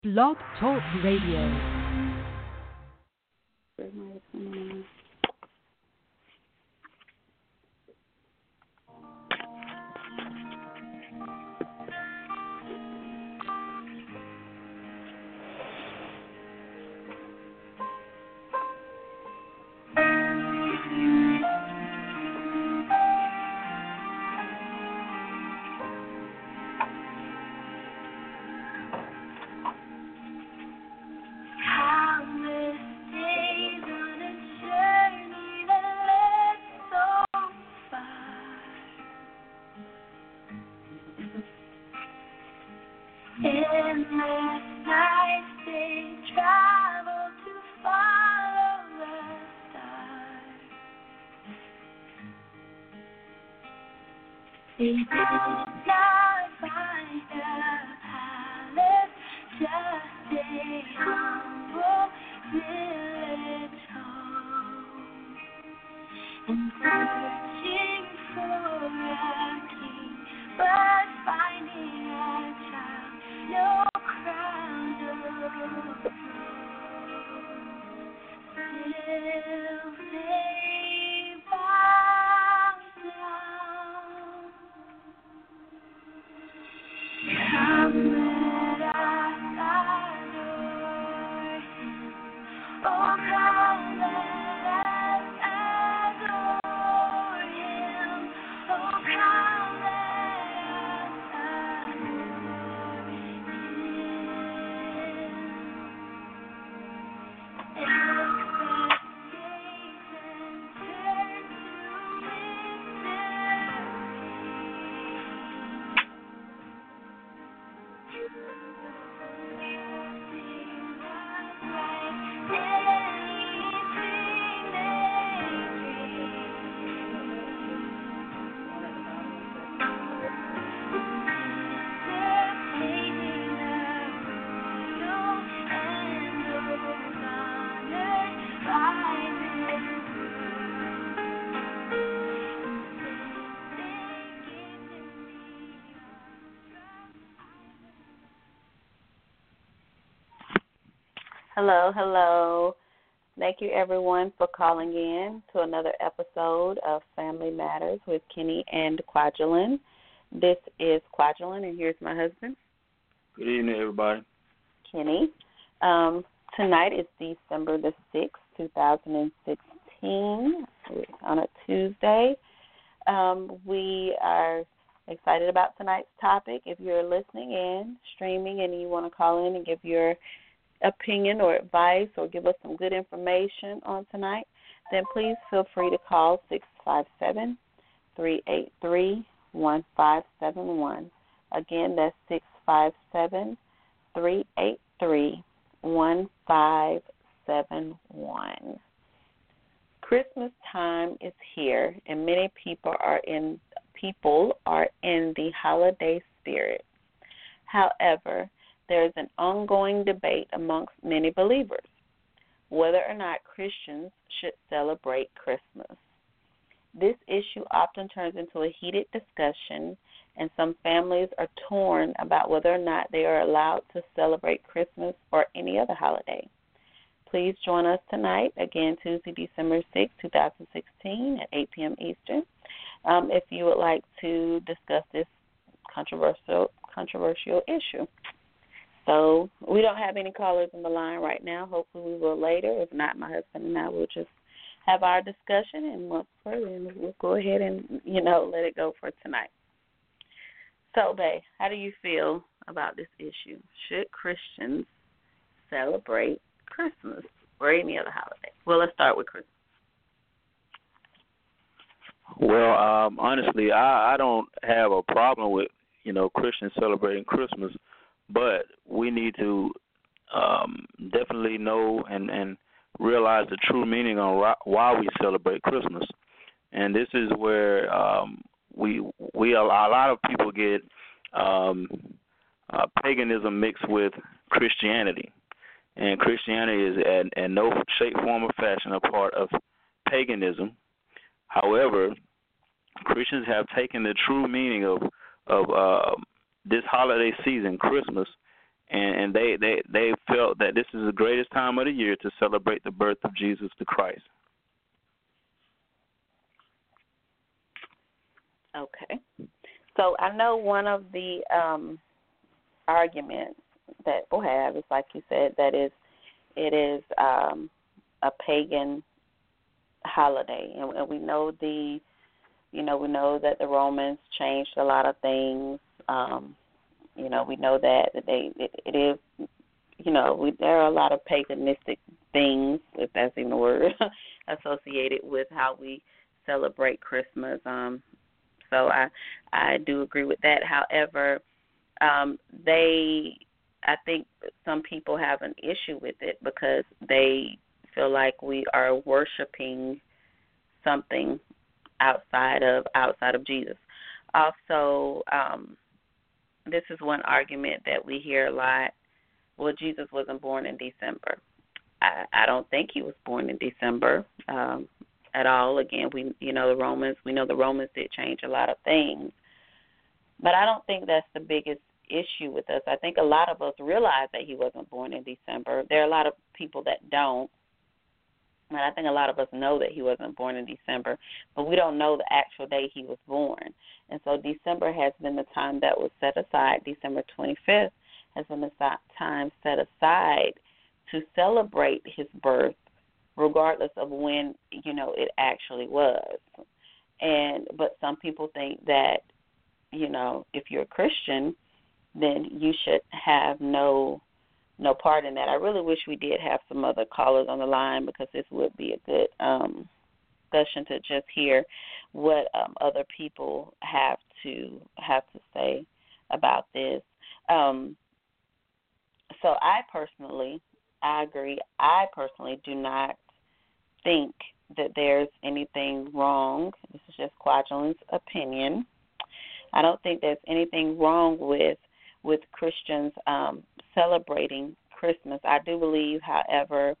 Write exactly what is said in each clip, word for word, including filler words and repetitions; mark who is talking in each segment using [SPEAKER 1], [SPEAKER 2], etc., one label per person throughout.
[SPEAKER 1] Blog Talk Radio.
[SPEAKER 2] Hello, hello. Thank you, everyone, for calling in to another episode of Family Matters with Kenny and Kwajalein. This is Kwajalein, and here's my husband.
[SPEAKER 3] Good evening, everybody.
[SPEAKER 2] Kenny. Um, tonight is December the sixth, two thousand sixteen, on a Tuesday. Um, we are excited about tonight's topic. If you're listening in, streaming, and you want to call in and give your opinion or advice or give us some good information on tonight, then please feel free to call six five seven, three eight three, one five seven one. Again, that's six five seven, three eight three, one five seven one. Christmas time is here, and many people are in people are in the holiday spirit. However, there is an ongoing debate amongst many believers whether or not Christians should celebrate Christmas. This issue often turns into a heated discussion, and some families are torn about whether or not they are allowed to celebrate Christmas or any other holiday. Please join us tonight, again, Tuesday, December sixth, twenty sixteen at eight p.m. Eastern, um, if you would like to discuss this controversial controversial issue. So we don't have any callers on the line right now. Hopefully we will later. If not, my husband and I will just have our discussion, and once further, we'll go ahead and, you know, let it go for tonight. So, Bae, how do you feel about this issue? Should Christians celebrate Christmas or any other holiday? Well, let's start with Christmas.
[SPEAKER 3] Well, um, honestly, I, I don't have a problem with, you know, Christians celebrating Christmas, but we need to um, definitely know and, and realize the true meaning on why we celebrate Christmas. And this is where um, we we a lot of people get um, uh, paganism mixed with Christianity, and Christianity is in, in no shape, form, or fashion a part of paganism. However, Christians have taken the true meaning of of uh, this holiday season, Christmas, and, and they, they, they felt that this is the greatest time of the year to celebrate the birth of Jesus the Christ.
[SPEAKER 2] Okay. So I know one of the um, arguments that we'll have is, like you said, that is it is um, a pagan holiday, and, and we know the, you know, we know that the Romans changed a lot of things. Um, you know, we know that they it, it is, you know, we, there are a lot of paganistic things, if that's even a word, associated with how we celebrate Christmas. Um, so I I do agree with that. However, um, they I think some people have an issue with it because they feel like we are worshiping something outside of outside of Jesus. Also, um, this is one argument that we hear a lot. Well, Jesus wasn't born in December. I, I don't think he was born in December um, at all. Again, we you know the Romans. We know the Romans did change a lot of things, but I don't think that's the biggest issue with us. I think a lot of us realize that he wasn't born in December. There are a lot of people that don't. And I think a lot of us know that he wasn't born in December, but we don't know the actual day he was born. And so December has been the time that was set aside. December twenty-fifth has been the time set aside to celebrate his birth, regardless of when, you know, it actually was. And but some people think that, you know, if you're a Christian, then you should have no no part in that. I really wish we did have some other callers on the line because this would be a good um, discussion to just hear what um, other people have to have to say about this. Um, so I personally, I agree. I personally do not think that there's anything wrong. This is just Kwajulin's opinion. I don't think there's anything wrong with with Christians um, celebrating Christmas. I do believe, however,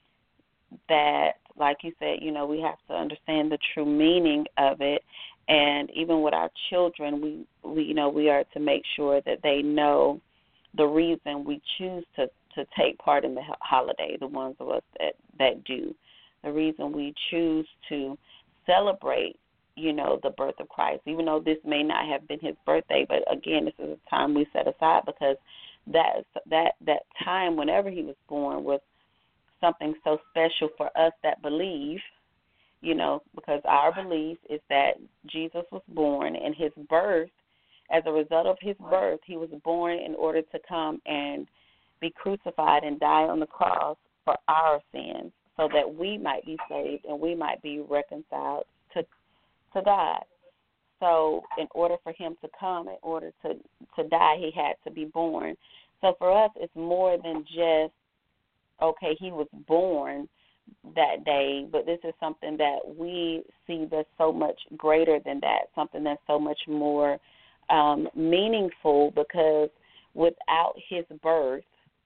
[SPEAKER 2] that, like you said, you know, we have to understand the true meaning of it. And even with our children, we, we you know, we are to make sure that they know the reason we choose to, to take part in the holiday, the ones of us that, that do. The reason we choose to celebrate, you know, the birth of Christ, even though this may not have been his birthday. But, again, this is a time we set aside because that that that time whenever he was born was something so special for us that believe, you know, because our belief is that Jesus was born, and his birth, as a result of his birth, he was born in order to come and be crucified and die on the cross for our sins so that we might be saved and we might be reconciled to to God. So in order for him to come, in order to, to die, he had to be born. So for us, it's more than just, okay, he was born that day, but this is something that we see that's so much greater than that, something that's so much more um, meaningful, because without his birth,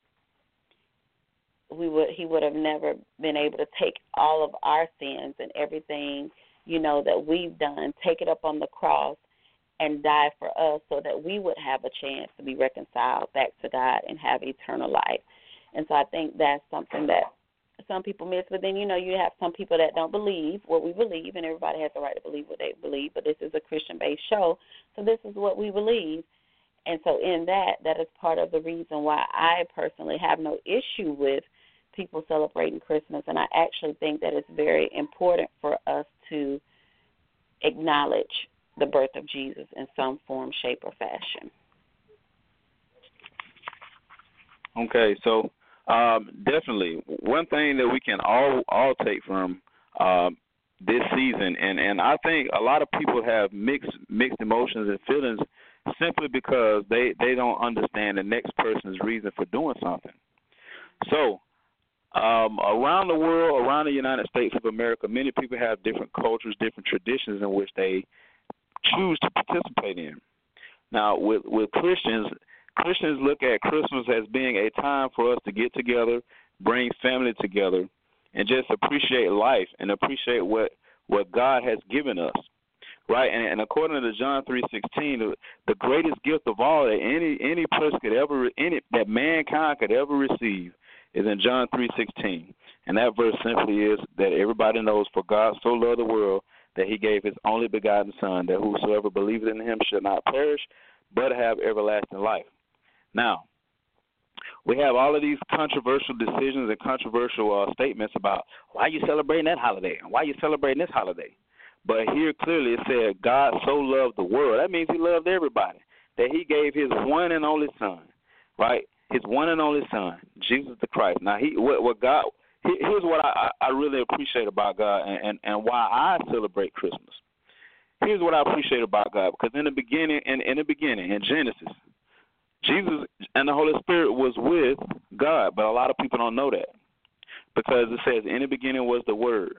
[SPEAKER 2] we would he would have never been able to take all of our sins and everything, you know, that we've done, take it up on the cross and die for us so that we would have a chance to be reconciled back to God and have eternal life. And so I think that's something that some people miss. But then, you know, you have some people that don't believe what we believe, and everybody has the right to believe what they believe, but this is a Christian-based show, so this is what we believe. And so in that, that is part of the reason why I personally have no issue with people celebrating Christmas, and I actually think that it's very important for us to acknowledge the birth of Jesus in some form, shape, or fashion.
[SPEAKER 3] Okay, so um, definitely one thing that we can all all take from um, this season, and, and I think a lot of people have mixed mixed emotions and feelings simply because they, they don't understand the next person's reason for doing something. So Um, around the world, around the United States of America, many people have different cultures, different traditions in which they choose to participate in. Now, with, with Christians, Christians look at Christmas as being a time for us to get together, bring family together, and just appreciate life and appreciate what, what God has given us. right? And, and according to John three sixteen, the, the greatest gift of all that any any person could ever any that mankind could ever receive is in John three sixteen, and that verse simply is that everybody knows, for God so loved the world that He gave His only begotten Son, that whosoever believeth in Him should not perish, but have everlasting life. Now, we have all of these controversial decisions and controversial uh, statements about why you celebrating that holiday and why you celebrating this holiday. But here clearly it said God so loved the world. That means He loved everybody, that He gave His one and only Son, right? His one and only Son, Jesus the Christ. Now, he what, what God here's what I, I really appreciate about God and, and, and why I celebrate Christmas. Here's what I appreciate about God, because in the beginning, in, in the beginning, in Genesis, Jesus and the Holy Spirit was with God, but a lot of people don't know that, because it says in the beginning was the Word.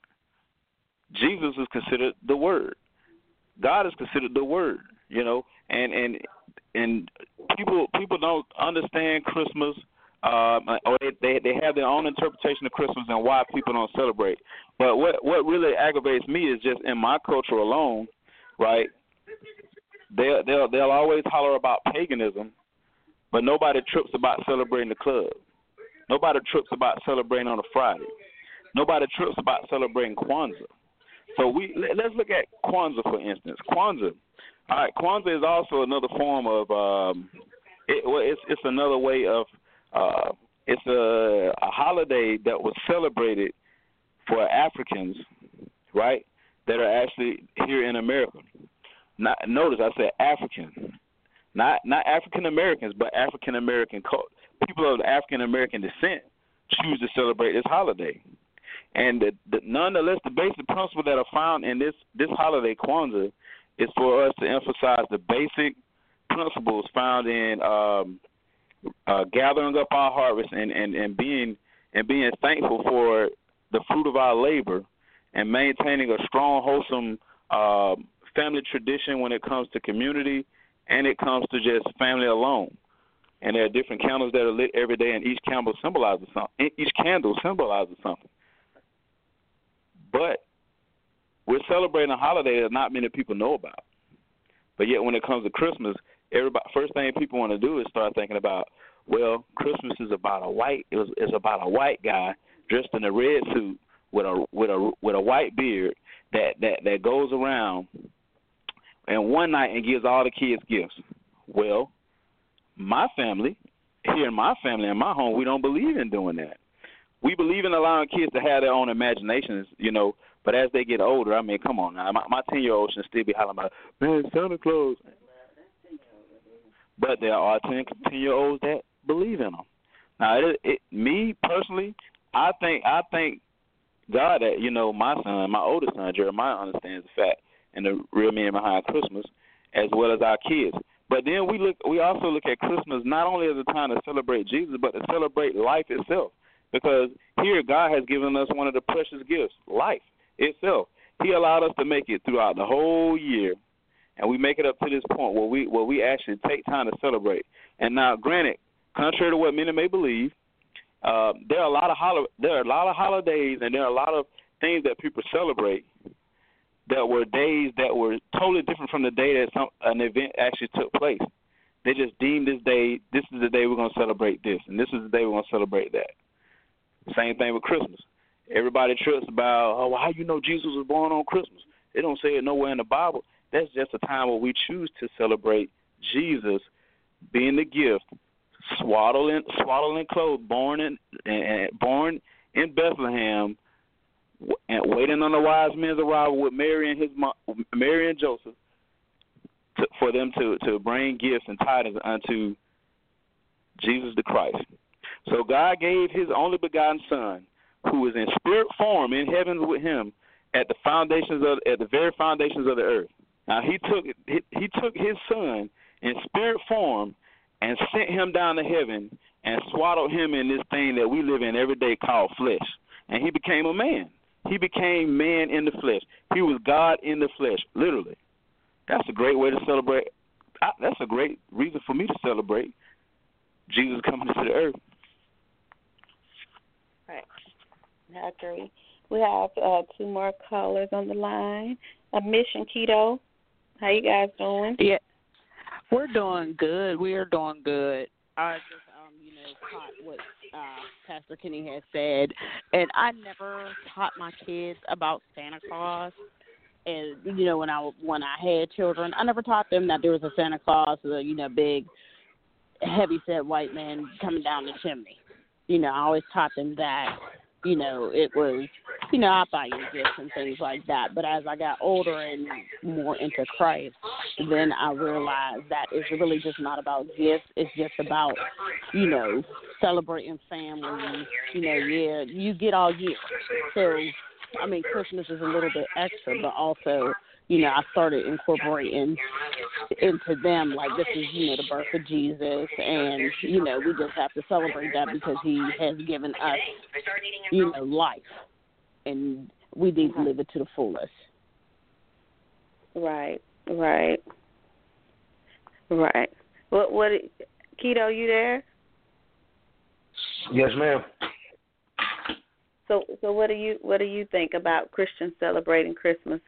[SPEAKER 3] Jesus is considered the Word. God is considered the Word, you know, and and and people people don't understand Christmas, um, or they, they they have their own interpretation of Christmas and why people don't celebrate. But what what really aggravates me is just in my culture alone, right? They'll they'll they'll always holler about paganism, but nobody trips about celebrating the club. Nobody trips about celebrating on a Friday. Nobody trips about celebrating Kwanzaa. So we let's look at Kwanzaa, for instance. Kwanzaa, all right. Kwanzaa is also another form of um, it, well, it's it's another way of uh, it's a, a holiday that was celebrated for Africans, right? That are actually here in America. Not, notice I said African, not not African Americans, but African American people of African American descent choose to celebrate this holiday. And the, the, nonetheless, the basic principles that are found in this, this holiday, Kwanzaa, is for us to emphasize the basic principles found in um, uh, gathering up our harvest and, and, and being and being thankful for the fruit of our labor, and maintaining a strong, wholesome uh, family tradition when it comes to community and it comes to just family alone. And there are different candles that are lit every day, and each candle symbolizes something. Each candle symbolizes something. But we're celebrating a holiday that not many people know about. But yet when it comes to Christmas, everybody first thing people want to do is start thinking about, well, Christmas is about a white it was, it's about a white guy dressed in a red suit with a with a with a white beard that, that, that goes around and one night and gives all the kids gifts. Well, my family, here in my family, in my home, we don't believe in doing that. We believe in allowing kids to have their own imaginations, you know, but as they get older, I mean, come on now. My, my ten-year-old should still be hollering about, man, Santa Claus. But there are ten-year-olds that believe in them. Now, it, it, me personally, I think I think God that, you know, my son, my oldest son, Jeremiah, understands the fact and the real meaning behind Christmas, as well as our kids. But then we look, we also look at Christmas not only as a time to celebrate Jesus, but to celebrate life itself. Because here God has given us one of the precious gifts, life itself. He allowed us to make it throughout the whole year, and we make it up to this point where we where we actually take time to celebrate. And now, granted, contrary to what many may believe, uh, there are a lot of hol- there are a lot of holidays and there are a lot of things that people celebrate that were days that were totally different from the day that some an event actually took place. They just deemed this day, this is the day we're going to celebrate this, and this is the day we're going to celebrate that. Same thing with Christmas. Everybody trips about, oh, well, how you know Jesus was born on Christmas? They don't say it nowhere in the Bible. That's just a time where we choose to celebrate Jesus being the gift, swaddled in, swaddled in clothes, born in, and born in Bethlehem, and waiting on the wise men's arrival with Mary and his mom, Mary and Joseph, to, for them to, to bring gifts and tidings unto Jesus the Christ. So God gave His only begotten Son, who is in spirit form in heaven with Him, at the foundations of at the very foundations of the earth. Now He took he, he took His Son in spirit form and sent Him down to heaven and swaddled Him in this thing that we live in every day called flesh. And He became a man. He became man in the flesh. He was God in the flesh, literally. That's a great way to celebrate. That's a great reason for me to celebrate Jesus coming to the earth.
[SPEAKER 2] Right. I agree. We have uh, two more callers on the line. Uh, Mission Keto, How you guys doing?
[SPEAKER 4] Yeah, we're doing good. We are doing good. I just, um, you know, caught what uh, Pastor Kenny had said, and I never taught my kids about Santa Claus. And you know, when I when I had children, I never taught them that there was a Santa Claus, a you know, big, heavy-set white man coming down the chimney. You know, I always taught them that, you know, it was, you know, I'll buy you gifts and things like that. But as I got older and more into Christ, then I realized that it's really just not about gifts. It's just about, you know, celebrating family. You know, yeah, you get all year. So, I mean, Christmas is a little bit extra, but also, you know, I started incorporating into them, like, this is, you know, the birth of Jesus, and, you know, we just have to celebrate that because he has given us, you know, life, and we need to live it to the fullest.
[SPEAKER 2] Right, right, right. What, what, Keto, you there?
[SPEAKER 5] Yes, ma'am.
[SPEAKER 2] So, so what do you, what do you think about Christians celebrating Christmas?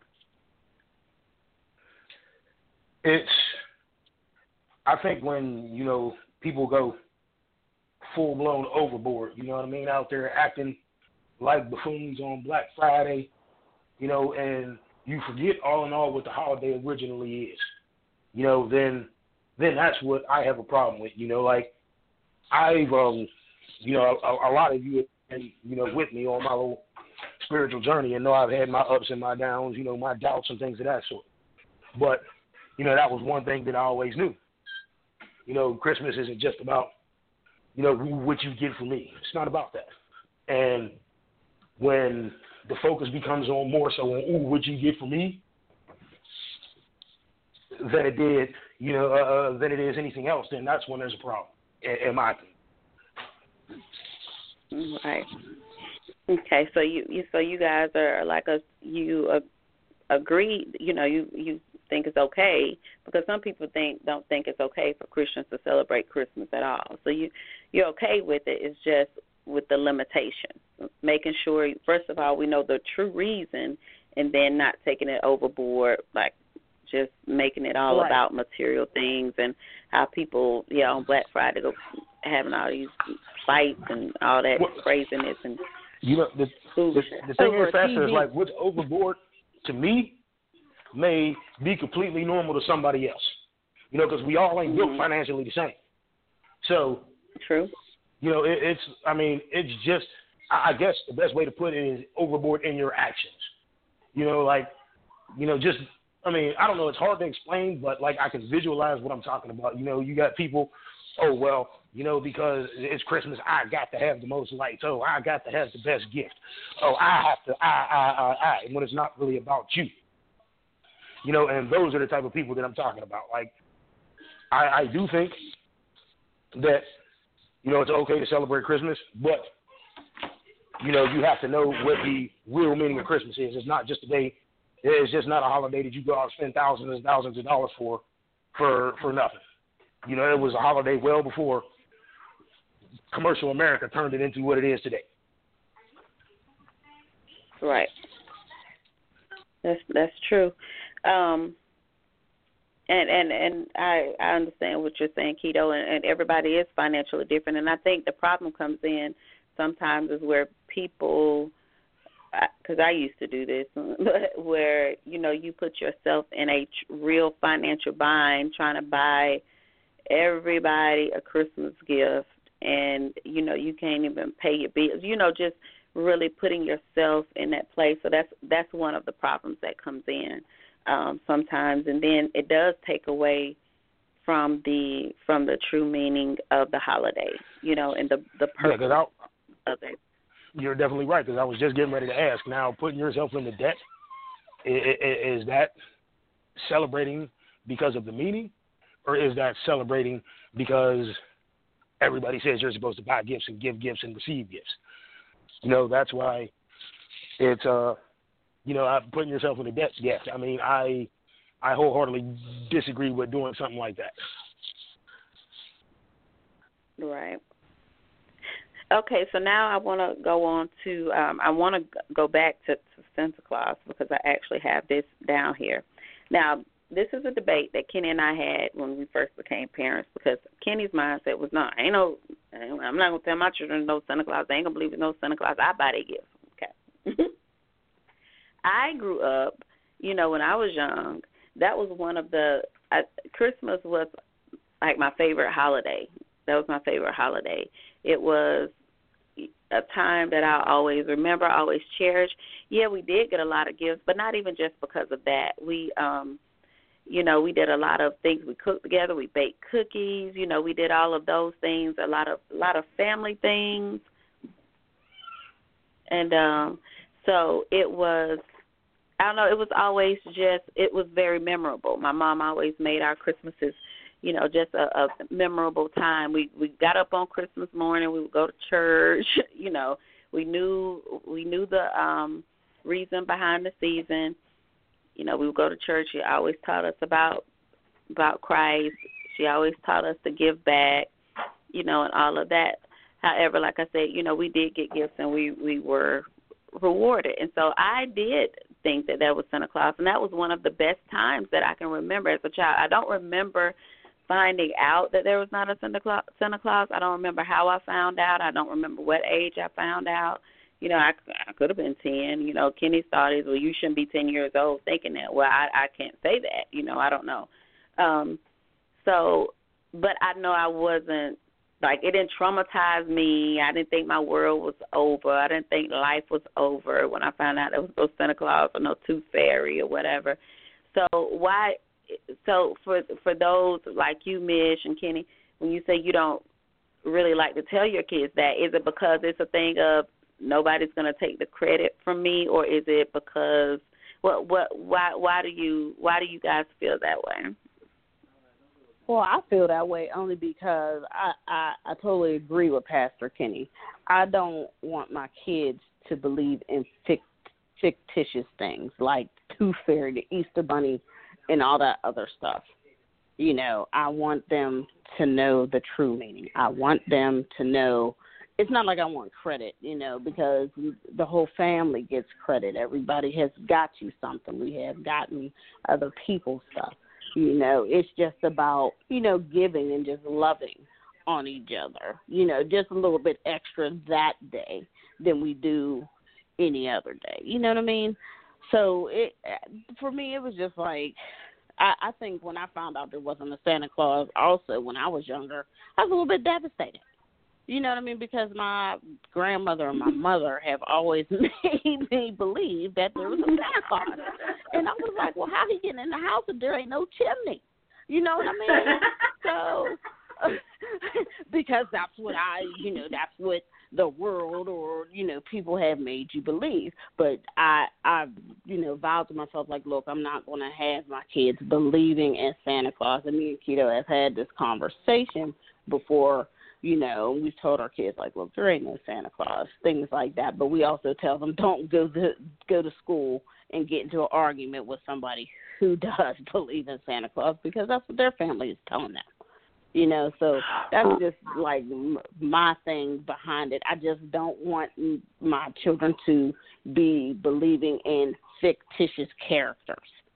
[SPEAKER 5] It's, I think when, you know, people go full-blown overboard, you know what I mean, out there acting like buffoons on Black Friday, you know, and you forget all in all what the holiday originally is, you know, then then that's what I have a problem with, you know, like I've, um, you know, a, a lot of you have been, you know, with me on my little spiritual journey and know I've had my ups and my downs, you know, my doubts and things of that sort. But you know, that was one thing that I always knew. You know, Christmas isn't just about, you know, what you get for me. It's not about that. And when the focus becomes on more so on, ooh, what you get for me, than it did, you know, uh, than it is anything else, then that's when there's a problem, in, in my opinion.
[SPEAKER 2] Right. Okay, so you, you so you guys are like a you uh, agree, you know, you you. think it's okay, because some people think don't think it's okay for Christians to celebrate Christmas at all. So you you're okay with it. It's just with the limitation, making sure first of all we know the true reason, and then not taking it overboard, like just making it all
[SPEAKER 4] right.
[SPEAKER 2] about material things and how people, yeah, on Black Friday go having all these fights and all that well, craziness and
[SPEAKER 5] you know the the, the thing is, Pastor, is like what's overboard to me may be completely normal to somebody else, you know, because we all ain't built mm-hmm. financially the same. So,
[SPEAKER 2] true.
[SPEAKER 5] You know, it, it's, I mean, it's just, I guess the best way to put it is overboard in your actions. You know, like, you know, just, I mean, I don't know, it's hard to explain, but like I can visualize what I'm talking about. You know, you got people, oh, well, you know, because it's Christmas, I got to have the most lights. Oh, I got to have the best gift. Oh, I have to, I, I, I, I, when it's not really about you. You know, and those are the type of people that I'm talking about. Like, I, I do think that, you know, it's okay to celebrate Christmas, but, you know, you have to know what the real meaning of Christmas is. It's not just a day. It's just not a holiday that you go out and spend thousands and thousands of dollars for, for, for nothing. You know, it was a holiday well before commercial America turned it into what it is today.
[SPEAKER 2] Right. That's that's true. Um, and, and, and I, I understand what you're saying, Keto, and, and everybody is financially different. And I think the problem comes in sometimes is where people, because I used to do this, but where, you know, you put yourself in a real financial bind trying to buy everybody a Christmas gift, and, you know, you can't even pay your bills, you know, just really putting yourself in that place. So that's that's one of the problems that comes in. Um, sometimes, and then it does take away from the from the true meaning of the holiday, you know, and the the purpose
[SPEAKER 5] yeah,
[SPEAKER 2] of it.
[SPEAKER 5] You're definitely right, because I was just getting ready to ask. Now, putting yourself into debt, is, is that celebrating because of the meaning, or is that celebrating because everybody says you're supposed to buy gifts and give gifts and receive gifts? You know, that's why it's uh. You know, putting yourself in a debt gift. I mean, I I wholeheartedly disagree with doing something like that.
[SPEAKER 2] Right. Okay, so now I want to go on to, um, I want to go back to, to Santa Claus, because I actually have this down here. Now, this is a debate that Kenny and I had when we first became parents, because Kenny's mindset was, no, ain't no, I'm not going to tell my children no Santa Claus. They ain't going to believe in no Santa Claus. I buy their gifts. Okay. I grew up, you know, when I was young, that was one of the, I, Christmas was like my favorite holiday. That was my favorite holiday. It was a time that I always remember, always cherish. Yeah, we did get a lot of gifts, but not even just because of that. We, um, you know, we did a lot of things. We cooked together. We baked cookies. You know, we did all of those things. A lot of, a lot of family things, and um, so it was. I don't know. It was always just. It was very memorable. My mom always made our Christmases, you know, just a, a memorable time. We we got up on Christmas morning. We would go to church. You know, we knew we knew the um, reason behind the season. You know, we would go to church. She always taught us about about Christ. She always taught us to give back. You know, and all of that. However, like I said, you know, we did get gifts and we we were rewarded. And so I did think that that was Santa Claus, and that was one of the best times that I can remember as a child. I don't remember finding out that there was not a Santa Claus. Santa Claus. I don't remember how I found out. I don't remember what age I found out. You know, I, I could have been ten. You know, Kenny's thought is, well, you shouldn't be ten years old thinking that. Well, I, I can't say that. You know, I don't know. Um, so, but I know I wasn't, like, it didn't traumatize me. I didn't think my world was over. I didn't think life was over when I found out there was no Santa Claus or no Tooth Fairy or whatever. So why? So for for those like you, Mish and Kenny, when you say you don't really like to tell your kids that, is it because it's a thing of nobody's going to take the credit from me, or is it because what what why why do you why do you guys feel that way?
[SPEAKER 4] Well, I feel that way only because I, I, I totally agree with Pastor Kenny. I don't want my kids to believe in fict, fictitious things like Tooth Fairy, the Easter Bunny, and all that other stuff. You know, I want them to know the true meaning. I want them to know it's not like I want credit, you know, because the whole family gets credit. Everybody has got you something. We have gotten other people stuff. You know, it's just about, you know, giving and just loving on each other, you know, just a little bit extra that day than we do any other day. You know what I mean? So it for me, it was just like, I, I think when I found out there wasn't a Santa Claus also when I was younger, I was a little bit devastated. You know what I mean? Because my grandmother and my mother have always made me believe that there was a Santa Claus. And I was like, well, how he getting in the house if there ain't no chimney? You know what I mean? So, because that's what I, you know, that's what the world or, you know, people have made you believe. But I, I, you know, vowed to myself, like, look, I'm not going to have my kids believing in Santa Claus. And me and Keto have had this conversation before. You know, we've told our kids, like, look, there ain't no Santa Claus, things like that. But we also tell them don't go to go to school and get into an argument with somebody who does believe in Santa Claus, because that's what their family is telling them. You know, so that's just, like, my thing behind it. I just don't want my children to be believing in fictitious characters.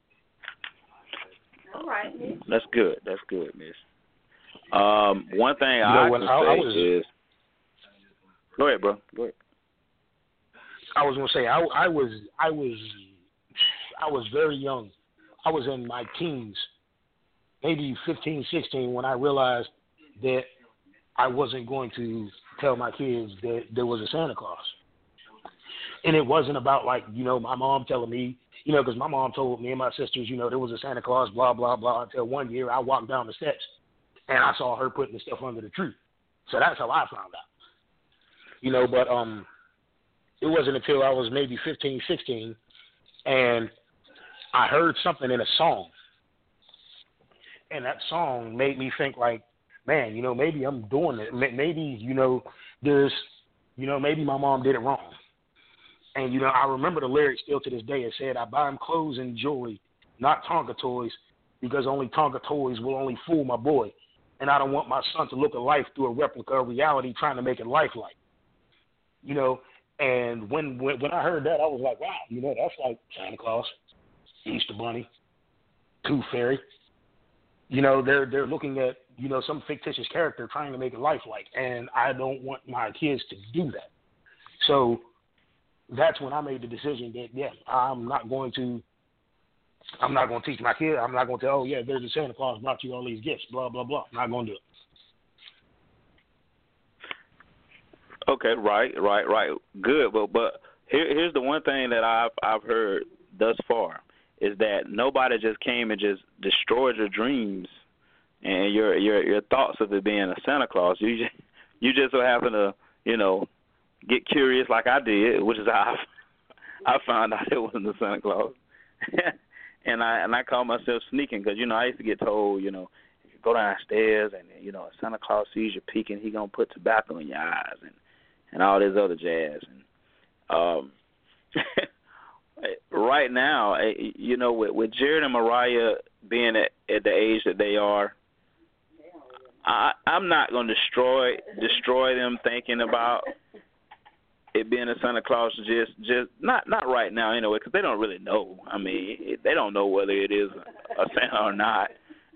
[SPEAKER 2] All right.
[SPEAKER 3] That's good. That's good, Miss. Um, one thing
[SPEAKER 5] you
[SPEAKER 3] I
[SPEAKER 5] know,
[SPEAKER 3] can
[SPEAKER 5] I,
[SPEAKER 3] say
[SPEAKER 5] I was,
[SPEAKER 3] is, go ahead, bro. Go ahead.
[SPEAKER 5] I was gonna say I, I was I was I was very young. I was in my teens, maybe fifteen, sixteen, when I realized that I wasn't going to tell my kids that there was a Santa Claus. And it wasn't about, like, you know, my mom telling me, you know, because my mom told me and my sisters, you know, there was a Santa Claus, blah, blah, blah, until one year I walked down the steps and I saw her putting the stuff under the tree. So that's how I found out. You know, but um, it wasn't until I was maybe fifteen, sixteen, and I heard something in a song. And that song made me think, like, man, you know, maybe I'm doing it. Maybe, you know, there's, you know, maybe my mom did it wrong. And, you know, I remember the lyrics still to this day. It said, I buy him clothes and jewelry, not Tonka toys, because only Tonka toys will only fool my boy. And I don't want my son to look at life through a replica of reality, trying to make it lifelike. You know, and when, when when I heard that, I was like, wow, you know, that's like Santa Claus, Easter Bunny, tooth fairy. You know, they're they're looking at, you know, some fictitious character trying to make it lifelike, and I don't want my kids to do that. So that's when I made the decision that, yeah, I'm not going to, I'm not going to teach my kid. I'm not going to tell, oh, yeah, there's a Santa Claus brought you all these gifts, blah, blah, blah. I'm not going to do it.
[SPEAKER 3] Okay, right, right, right. Good, but but here, here's the one thing that I've I've heard thus far is that nobody just came and just destroyed your dreams and your your your thoughts of it being a Santa Claus. You just, you just so happen to, you know, get curious like I did, which is how I, I found out it wasn't the Santa Claus. and I and I called myself sneaking because, you know, I used to get told, you know, if you go downstairs and, you know, Santa Claus sees you peeking, he going to put tobacco in your eyes and, and all this other jazz. And um, right now, you know, with, with Jared and Mariah being at, at the age that they are, I, I'm not going to destroy destroy them thinking about it being a Santa Claus. Just, just not not right now anyway, because they don't really know. I mean, they don't know whether it is a Santa or not.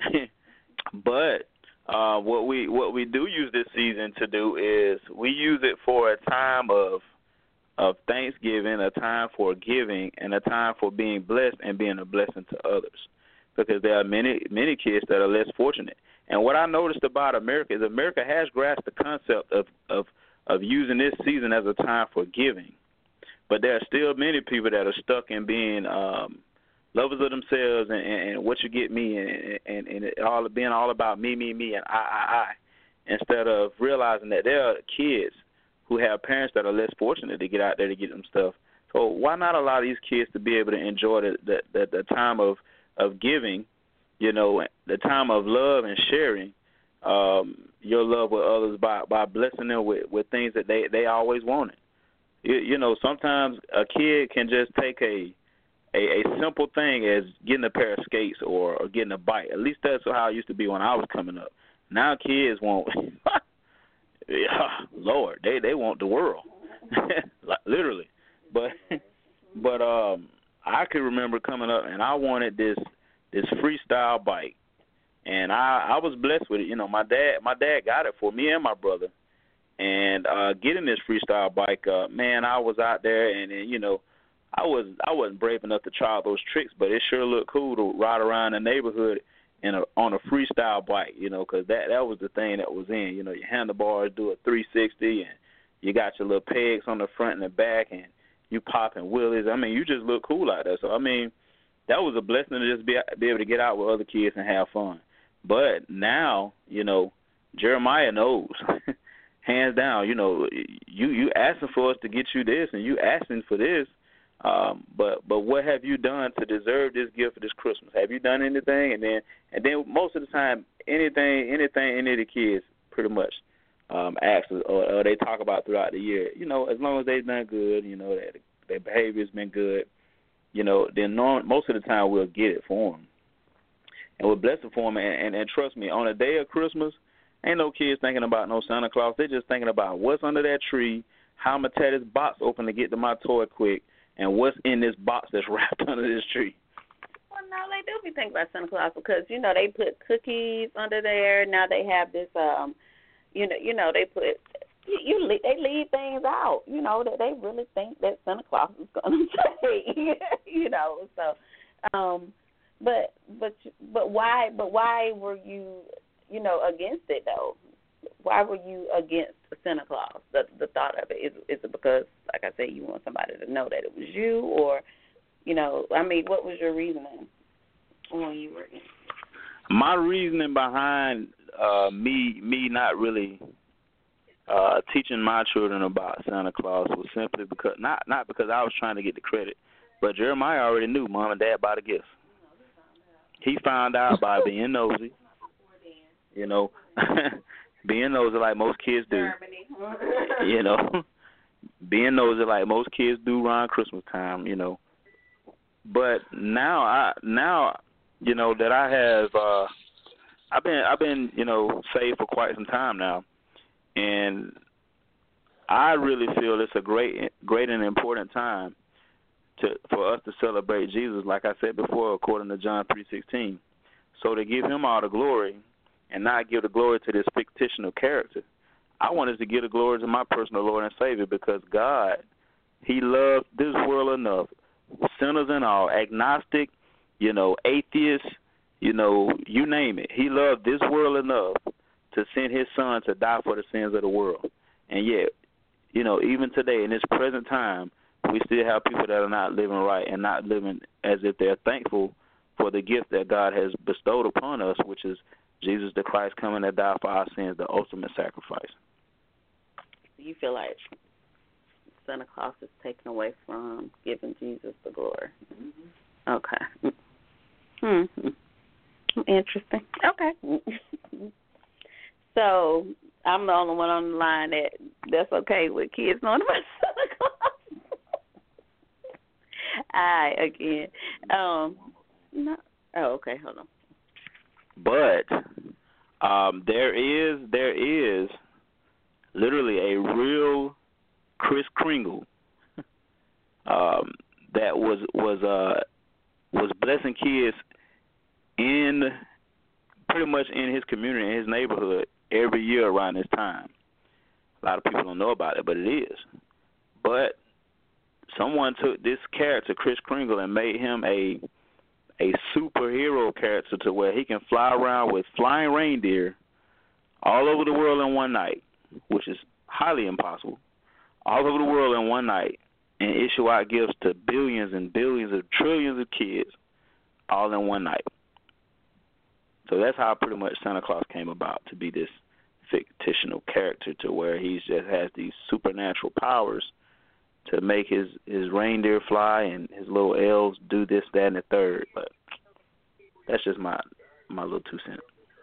[SPEAKER 3] But uh, what we what we do use this season to do is we use it for a time of of Thanksgiving, a time for giving, and a time for being blessed and being a blessing to others. Because there are many many kids that are less fortunate. And what I noticed about America is America has grasped the concept of, of, of using this season as a time for giving. But there are still many people that are stuck in being um, lovers of themselves and, and, and what you get me and, and, and it all being all about me, me, me, and I, I, I, instead of realizing that there are kids who have parents that are less fortunate to get out there to get them stuff. So why not allow these kids to be able to enjoy the, the, the, the time of, of giving, you know, the time of love and sharing um, your love with others by, by blessing them with, with things that they, they always wanted. You, you know, sometimes a kid can just take a, a a simple thing as getting a pair of skates or, or getting a bike. At least that's how it used to be when I was coming up. Now kids want, yeah, Lord, they, they want the world, like, literally. But but um, I can remember coming up and I wanted this. this freestyle bike, and I, I was blessed with it. You know, my dad my dad got it for me and my brother, and uh, getting this freestyle bike, uh, man, I was out there, and, and you know, I was I wasn't brave enough to try those tricks, but it sure looked cool to ride around the neighborhood in a, on a freestyle bike, you know, because that that was the thing that was in. You know, your handlebars do a three sixty, and you got your little pegs on the front and the back, and you popping wheelies. I mean, you just look cool out there. So I mean, that was a blessing to just be be able to get out with other kids and have fun. But now, you know, Jeremiah knows, hands down. You know, you you asking for us to get you this, and you asking for this. Um, but but what have you done to deserve this gift for this Christmas? Have you done anything? And then and then most of the time, anything anything any of the kids pretty much um, ask or, or they talk about throughout the year. You know, as long as they've done good, you know, that their behavior's been good. You know, then most of the time we'll get it for them. And we're blessed for them. And, and, and trust me, on the day of Christmas, ain't no kids thinking about no Santa Claus. They're just thinking about what's under that tree, how I'm going to tear this box open to get to my toy quick, and what's in this box that's wrapped under this tree.
[SPEAKER 2] Well, no, they do be thinking about Santa Claus because, you know, they put cookies under there. Now they have this, um, you know, you know, they put – You, you they leave things out, you know, that they really think that Santa Claus is going to say, you know. So, um, but but but why but why were you, you know, against it though? Why were you against Santa Claus? The the thought of it is is it because, like I said, you want somebody to know that it was you, or, you know, I mean, what was your reasoning when you were against it?
[SPEAKER 3] My reasoning behind uh, me me not really. Uh, teaching my children about Santa Claus was simply because not not because I was trying to get the credit, but Jeremiah already knew Mom and Dad bought the gifts. He found out by being nosy, you know, being nosy like most kids do. You know, being nosy like most kids do around Christmas time. You know, but now I now you know that I have uh, I've been I've been you know saved for quite some time now. And I really feel it's a great, great and important time to for us to celebrate Jesus, like I said before, according to John three sixteen. So to give him all the glory and not give the glory to this fictional character, I want us to give the glory to my personal Lord and Savior, because God, he loved this world enough, sinners and all, agnostic, you know, atheists, you know, you name it. He loved this world enough to send his son to die for the sins of the world. And yet, you know, even today in this present time, we still have people that are not living right and not living as if they're thankful for the gift that God has bestowed upon us, which is Jesus the Christ coming to die for our sins, the ultimate sacrifice.
[SPEAKER 2] You feel like Santa Claus is taken away from giving Jesus the glory. Mm-hmm. Okay. Mm-hmm. Interesting. Okay. So I'm the only one on the line that that's okay with kids knowing about Santa Claus. I again. Um. No. Oh, okay. Hold on.
[SPEAKER 3] But um, there is there is literally a real Kris Kringle um, that was was uh, was blessing kids in pretty much in his community, in his neighborhood, every year around this time. A lot of people don't know about it, but it is. But someone took this character, Kris Kringle, and made him a a superhero character to where he can fly around with flying reindeer all over the world in one night, which is highly impossible, all over the world in one night, and issue out gifts to billions and billions of trillions of kids all in one night. So that's how pretty much Santa Claus came about, to be this fictional character to where he just has these supernatural powers to make his, his reindeer fly and his little elves do this, that, and the third. But that's just my my little two cents.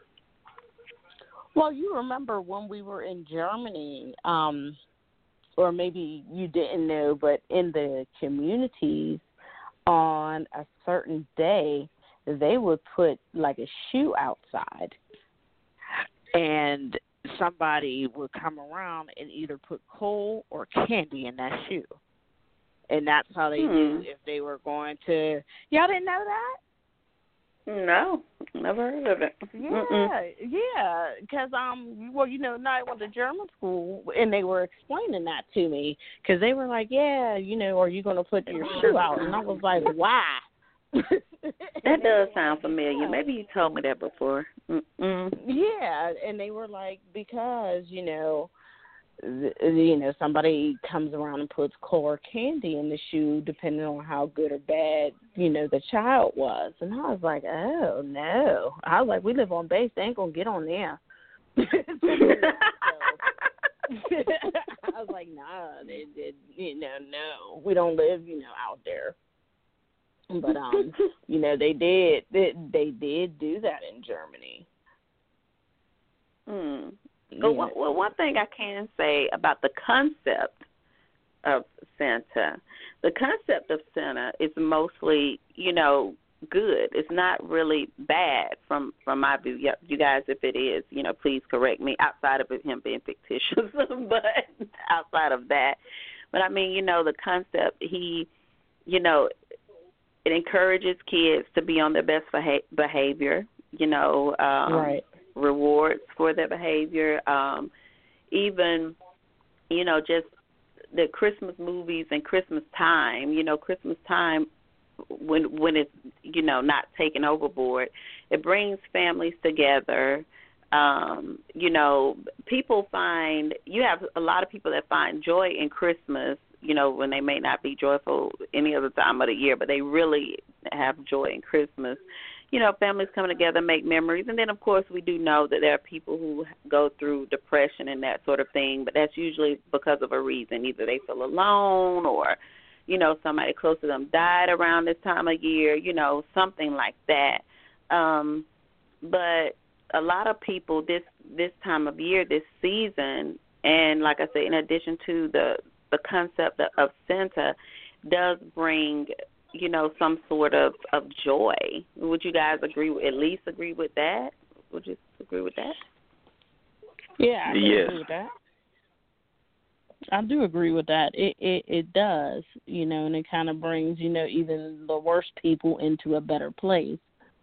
[SPEAKER 4] Well, you remember when we were in Germany, um, or maybe you didn't know, but in the communities on a certain day, they would put like a shoe outside, and somebody would come around and either put coal or candy in that shoe. And that's how they
[SPEAKER 2] hmm.
[SPEAKER 4] knew if they were going to. Y'all didn't know that?
[SPEAKER 2] No, never heard of it.
[SPEAKER 4] Yeah,
[SPEAKER 2] Mm-mm.
[SPEAKER 4] yeah. Because, um, well, you know, I went to German school, and they were explaining that to me. Because they were like, yeah, you know, are you going to put your shoe out? And I was like, why?
[SPEAKER 2] That does sound familiar. Maybe you told me that before. Mm-mm.
[SPEAKER 4] Yeah, and they were like, because, you know, th- you know, somebody comes around and puts coal or candy in the shoe, depending on how good or bad, you know, the child was. And I was like, oh, no. I was like, we live on base. They ain't going to get on there. So, I was like, nah, they did, you know, no. We don't live, you know, out there. But, um, you know, they did, they, they did do that in Germany.
[SPEAKER 2] Hmm. Well, one, well, one thing I can say about the concept of Santa, the concept of Santa is mostly, you know, good. It's not really bad from, from my view. You guys, if it is, you know, please correct me, outside of him being fictitious, but outside of that. But, I mean, you know, the concept, he, you know, it encourages kids to be on their best behavior, you know, um,
[SPEAKER 4] right.
[SPEAKER 2] rewards for their behavior. Um, even, you know, just the Christmas movies and Christmas time, you know, Christmas time when when it's, you know, not taken overboard, it brings families together. Um, you know, people find, you have a lot of people that find joy in Christmas, you know, when they may not be joyful any other time of the year, but they really have joy in Christmas. You know, families come together, make memories. And then, of course, we do know that there are people who go through depression and that sort of thing, but that's usually because of a reason. Either they feel alone or, you know, somebody close to them died around this time of year, you know, something like that. Um, but a lot of people this, this time of year, this season, and like I said, in addition to the the concept of Santa, does bring, you know, some sort of, of joy. Would you guys agree, at least agree with that? Would you agree with that?
[SPEAKER 4] Yeah, I can
[SPEAKER 3] yes.
[SPEAKER 4] agree with that. I do agree with that. It it, it does, you know, and it kind of brings, you know, even the worst people into a better place.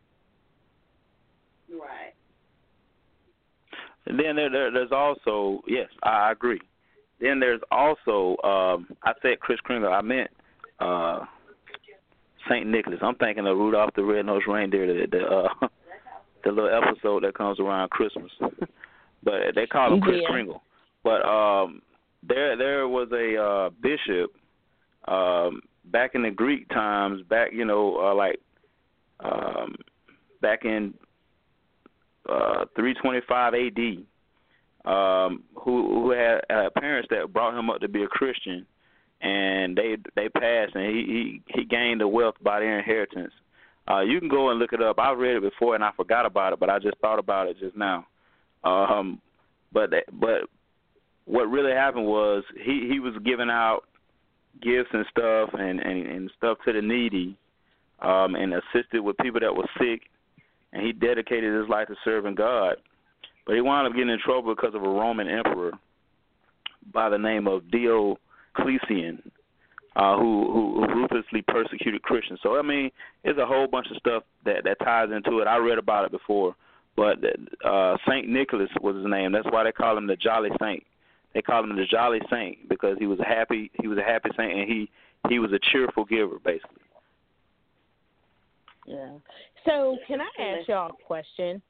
[SPEAKER 2] Right.
[SPEAKER 3] And then there, there, there's also, yes, I agree. Then there's also, um, I said Kris Kringle, I meant uh, Saint Nicholas. I'm thinking of Rudolph the Red-Nosed Reindeer, the the, uh, the little episode that comes around Christmas. But they call him Kris
[SPEAKER 4] Yeah.
[SPEAKER 3] Kringle. But um, there there was a uh, bishop um, back in the Greek times, back, you know, uh, like um, back in uh, three twenty-five A D, um, who who had uh, parents that brought him up to be a Christian, and they they passed, and he he, he gained the wealth by their inheritance. Uh, you can go and look it up. I've read it before, and I forgot about it, but I just thought about it just now. Um, but but what really happened was he, he was giving out gifts and stuff and, and, and stuff to the needy, um, and assisted with people that were sick, and he dedicated his life to serving God. But he wound up getting in trouble because of a Roman emperor by the name of Diocletian, uh, who, who, who ruthlessly persecuted Christians. So, I mean, there's a whole bunch of stuff that, that ties into it. I read about it before. But uh, Saint Nicholas was his name. That's why they call him the Jolly Saint. They call him the Jolly Saint because he was a happy. He was a happy saint, and he, he was a cheerful giver, basically.
[SPEAKER 4] Yeah. So, can I ask y'all a question?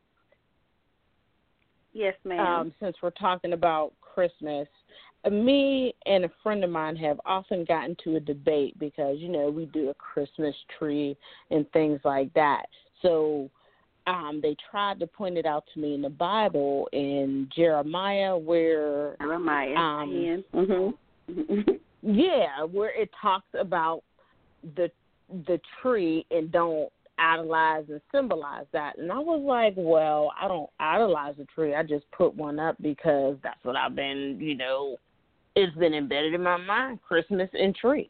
[SPEAKER 2] Yes, ma'am.
[SPEAKER 4] Um, since we're talking about Christmas, uh, me and a friend of mine have often gotten to a debate because, you know, we do a Christmas tree and things like that. So um, they tried to point it out to me in the Bible in Jeremiah where
[SPEAKER 2] Jeremiah
[SPEAKER 4] um,
[SPEAKER 2] mm-hmm.
[SPEAKER 4] yeah, where it talks about the the tree and don't idolize and symbolize that. And I was like, well, I don't idolize a tree. I just put one up because that's what I've been, you know, it's been embedded in my mind, Christmas and tree.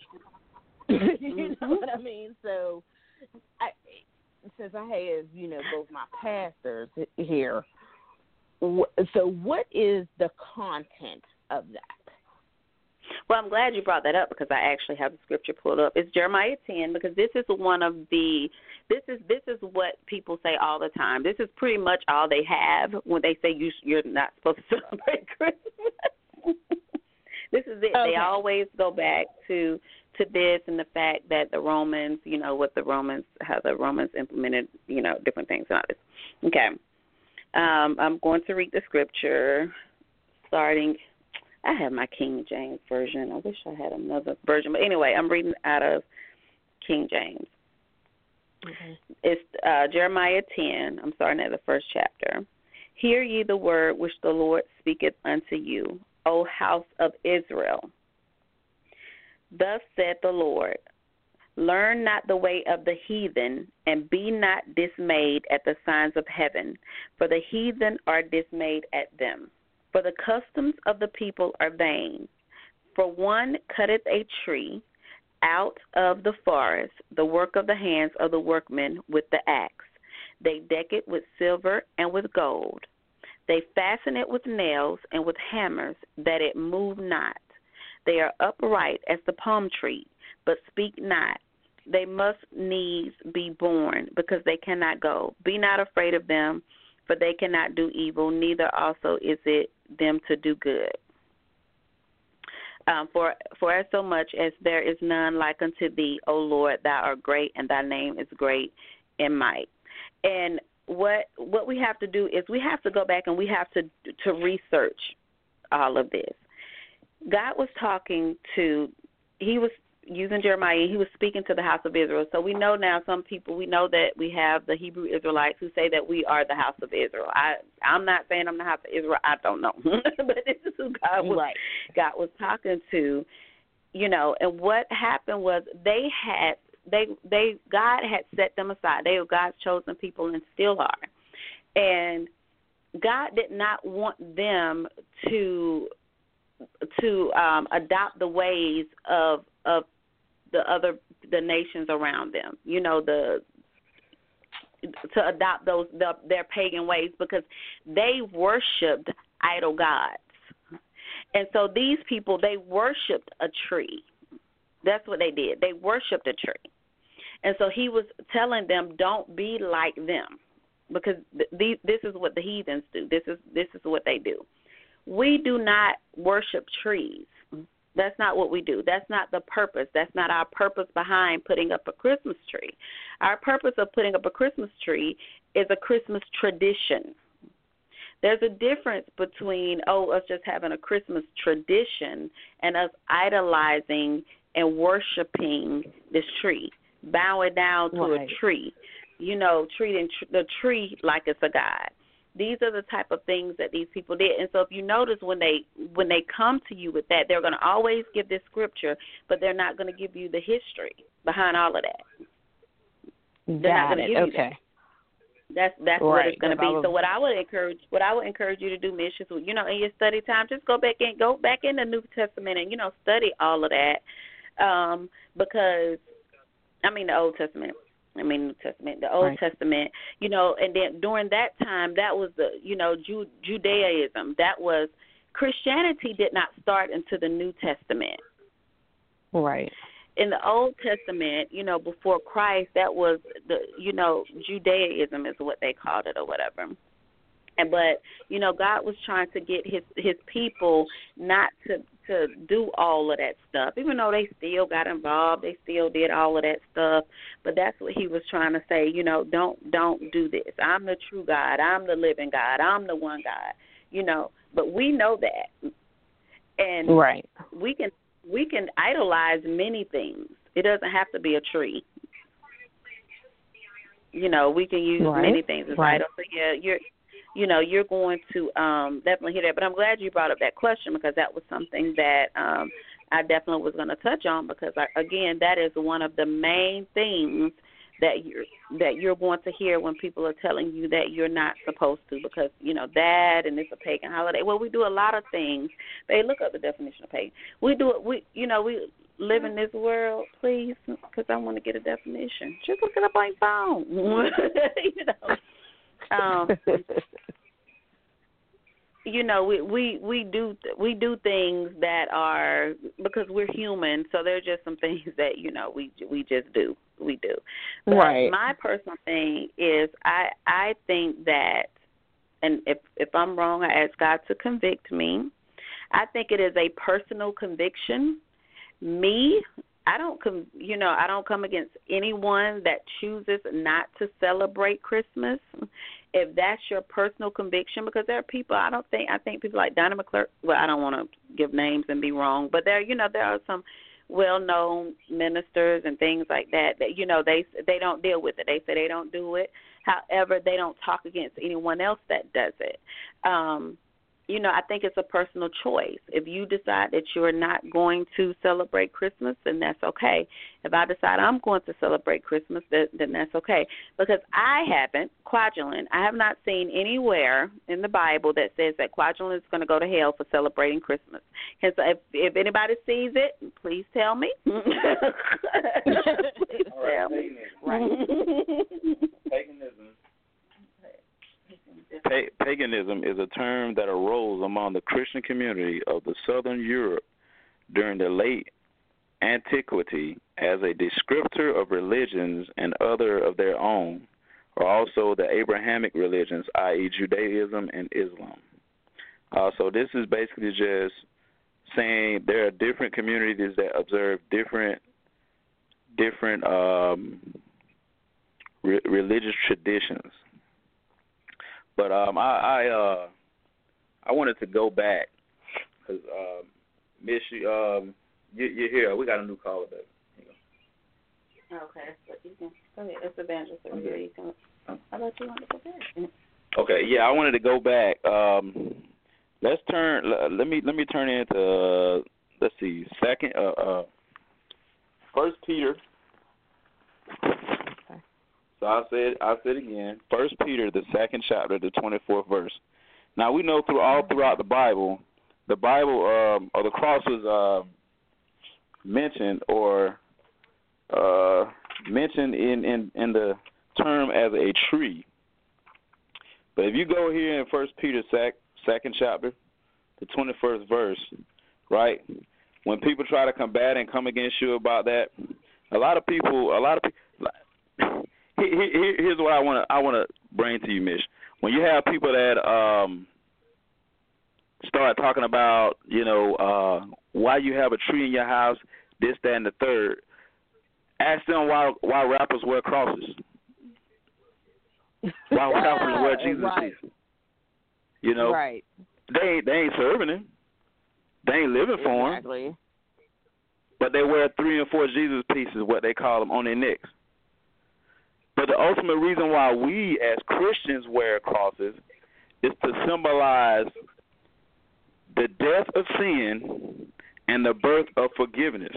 [SPEAKER 4] You know what I mean? So I, since I have, you know, both my pastors here, so what is the content of that?
[SPEAKER 2] Well, I'm glad you brought that up because I actually have the scripture pulled up. It's Jeremiah ten because this is one of the this is this is what people say all the time. This is pretty much all they have when they say you you're not supposed to celebrate Christmas. This is it.
[SPEAKER 4] Okay.
[SPEAKER 2] They always go back to to this and the fact that the Romans, you know, what the Romans how the Romans implemented, you know, different things and all this. Okay. Um, I'm going to read the scripture starting. I have my King James version. I wish I had another version. But anyway, I'm reading out of King James.
[SPEAKER 4] Okay.
[SPEAKER 2] It's uh, Jeremiah ten. I'm starting at the first chapter. Hear ye the word which the Lord speaketh unto you, O house of Israel. Thus saith the Lord, learn not the way of the heathen, and be not dismayed at the signs of heaven, for the heathen are dismayed at them. For the customs of the people are vain. For one cutteth a tree out of the forest, the work of the hands of the workmen with the axe. They deck it with silver and with gold. They fasten it with nails and with hammers, that it move not. They are upright as the palm tree, but speak not. They must needs be born, because they cannot go. Be not afraid of them, for they cannot do evil, neither also is it them to do good. Um, for for as so much as there is none like unto thee, O Lord, thou art great, and thy name is great in might. And what what we have to do is we have to go back and we have to to research all of this. God was talking to, he was using Jeremiah, he was speaking to the house of Israel. So we know now some people, we know that we have the Hebrew Israelites who say that we are the house of Israel. I, I'm not saying I'm the house of Israel. I don't know. But this is who God was,
[SPEAKER 4] Right.
[SPEAKER 2] God was talking to, you know, and what happened was they had, they, they, God had set them aside. They were God's chosen people and still are. And God did not want them to to um, adopt the ways of of the other the nations around them, you know, the to adopt those the, their pagan ways, because they worshipped idol gods. And so these people, they worshiped a tree. That's what they did. They worshiped a tree. And so he was telling them, don't be like them, because th- these, this is what the heathens do. This is this is what they do. We do not worship trees. That's not what we do. That's not the purpose. That's not our purpose behind putting up a Christmas tree. Our purpose of putting up a Christmas tree is a Christmas tradition. There's a difference between, oh, us just having a Christmas tradition and us idolizing and worshiping this tree, bowing down to
[SPEAKER 4] right.
[SPEAKER 2] a tree, you know, treating tr- the tree like it's a god. These are the type of things that these people did. And so if you notice when they when they come to you with that, they're going to always give this scripture, but they're not going to give you the history behind all of that. They're
[SPEAKER 4] Got
[SPEAKER 2] not going to
[SPEAKER 4] it.
[SPEAKER 2] give you
[SPEAKER 4] Okay.
[SPEAKER 2] that. That's that's
[SPEAKER 4] right.
[SPEAKER 2] what it's going to be.
[SPEAKER 4] Was...
[SPEAKER 2] So what I would encourage, what I would encourage you to do, Miss, is, you know, in your study time, just go back and go back in the New Testament and, you know, study all of that, um, because I mean the Old Testament. I mean New Testament, the Old
[SPEAKER 4] right.
[SPEAKER 2] Testament, you know, and then during that time, that was the, you know, Ju- Judaism. That was, Christianity did not start into the New Testament.
[SPEAKER 4] Right.
[SPEAKER 2] In the Old Testament, you know, before Christ, that was the, you know, Judaism is what they called it or whatever. And but, you know, God was trying to get his his people not to to do all of that stuff, even though they still got involved, they still did all of that stuff. But that's what he was trying to say, you know, don't don't do this. I'm the true God. I'm the living God. I'm the one God, you know. But we know that. And
[SPEAKER 4] right.
[SPEAKER 2] we can we can idolize many things. It doesn't have to be a tree. You know, we can use
[SPEAKER 4] right.
[SPEAKER 2] many things as
[SPEAKER 4] right.
[SPEAKER 2] idols. So yeah, you're you know, you're going to um, definitely hear that. But I'm glad you brought up that question, because that was something that um, I definitely was going to touch on, because, I, again, that is one of the main things that you're, that you're going to hear when people are telling you that you're not supposed to, because, you know, that and it's a pagan holiday. Well, we do a lot of things. They look up the definition of pagan. We do it, we, you know, we live in this world, please, because I want to get a definition. Just look it up on your phone. you know. Um, you know, we, we we do we do things that are, because we're human. So there are just some things that, you know, we we just do we do. But
[SPEAKER 4] right.
[SPEAKER 2] my personal thing is I I think that, and if if I'm wrong, I ask God to convict me. I think it is a personal conviction. Me, I don't come, you know, I don't come against anyone that chooses not to celebrate Christmas. If that's your personal conviction, because there are people, I don't think, I think people like Donna McClurk, well, I don't want to give names and be wrong, but there, you know, there are some well-known ministers and things like that that, you know, they they don't deal with it. They say they don't do it. However, they don't talk against anyone else that does it. Um, you know, I think it's a personal choice. If you decide that you're not going to celebrate Christmas, then that's okay. If I decide I'm going to celebrate Christmas, then, then that's okay. Because I haven't, Kwajalein, I have not seen anywhere in the Bible that says that Kwajalein is going to go to hell for celebrating Christmas. And so if, if anybody sees it, please tell me. please tell me.
[SPEAKER 3] Right. Paganism. Pa- paganism is a term that arose among the Christian community of the Southern Europe during the late antiquity as a descriptor of religions and other of their own, or also the Abrahamic religions, that is. Judaism and Islam. Uh, so this is basically just saying there are different communities that observe different different um, re- religious traditions. But um, I I, uh, I wanted to go back because um, Miss, um, you, you're here. We got a new caller, baby.
[SPEAKER 2] Okay, but you can go ahead. It's Evangelist. Okay. You can. How about you want to go back?
[SPEAKER 3] Okay, yeah, I wanted to go back. Um, let's turn. Let me let me turn into uh, let's see, second. Uh, uh, First Peter. So I said, I said again, First Peter, the second chapter, the twenty-fourth verse. Now we know through all throughout the Bible, the Bible um, or the cross was uh, mentioned or uh, mentioned in, in, in the term as a tree. But if you go here in First Peter sec, second chapter, the twenty-first verse, right? When people try to combat and come against you about that, a lot of people, a lot of people. Here's what I want to I want to bring to you, Mish. When you have people that um, start talking about, you know, uh, why you have a tree in your house, this, that, and the third, ask them why why rappers wear crosses. Why rappers wear Jesus
[SPEAKER 4] right.
[SPEAKER 3] pieces. You know,
[SPEAKER 4] right.
[SPEAKER 3] they ain't they ain't serving him. They ain't living for him.
[SPEAKER 4] Exactly.
[SPEAKER 3] But they wear three and four Jesus pieces, what they call them, on their necks. But the ultimate reason why we as Christians wear crosses is to symbolize the death of sin and the birth of forgiveness.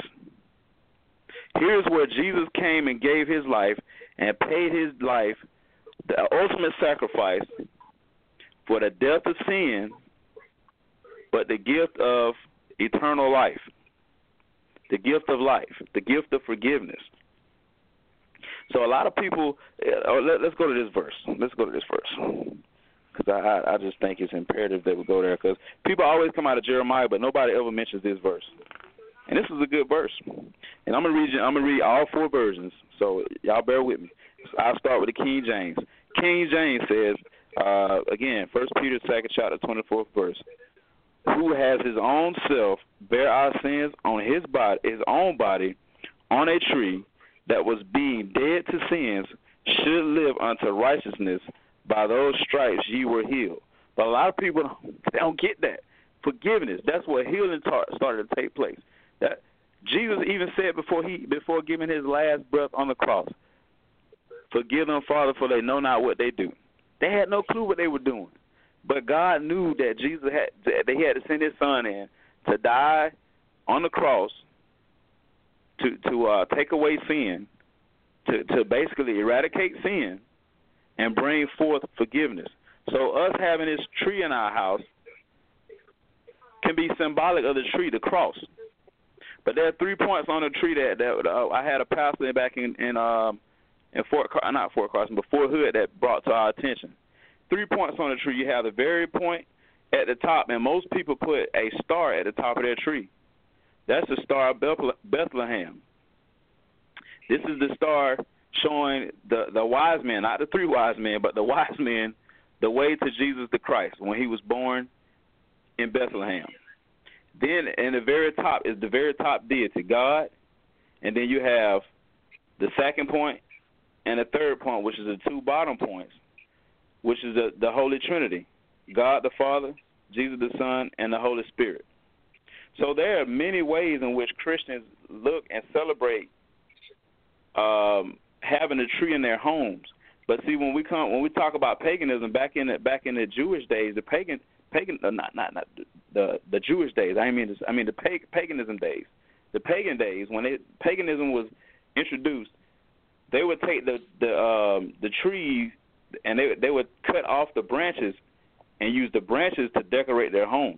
[SPEAKER 3] Here's where Jesus came and gave his life and paid his life, the ultimate sacrifice for the death of sin, but the gift of eternal life, the gift of life, the gift of forgiveness. So a lot of people, uh, let, let's go to this verse. Let's go to this verse. Because I, I, I just think it's imperative that we go there. Because people always come out of Jeremiah, but nobody ever mentions this verse. And this is a good verse. And I'm gonna read. I'm gonna read all four versions. So y'all bear with me. So I'll start with the King James. King James says, uh, again, First Peter second chapter twenty-fourth verse, who has his own self bear our sins on his body, his own body, on a tree, that was being dead to sins, should live unto righteousness. By those stripes ye were healed. But a lot of people they don't get that. Forgiveness. That's where healing tar- started to take place. That Jesus even said before he before giving his last breath on the cross, forgive them, Father, for they know not what they do. They had no clue what they were doing. But God knew that Jesus had that he had to send his son in to die on the cross to to uh, take away sin, to, to basically eradicate sin and bring forth forgiveness. So us having this tree in our house can be symbolic of the tree, the cross. But there are three points on the tree that, that uh, I had a pastor back in in, um, in Fort Car- not Fort Carson, but Fort Hood that brought to our attention. Three points on the tree. You have the very point at the top, and most people put a star at the top of their tree. That's the Star of Bethlehem. This is the star showing the, the wise men, not the three wise men, but the wise men, the way to Jesus the Christ when he was born in Bethlehem. Then in the very top is the very top deity, God, and then you have the second point and the third point, which is the two bottom points, which is the, the Holy Trinity, God the Father, Jesus the Son, and the Holy Spirit. So there are many ways in which Christians look and celebrate um, having a tree in their homes. But see, when we come, when we talk about paganism back in the back in the Jewish days, the pagan, pagan, uh, not not not the the Jewish days. I mean, I mean the pag, paganism days. The pagan days when it, paganism was introduced, they would take the the um, the trees and they they would cut off the branches and use the branches to decorate their homes.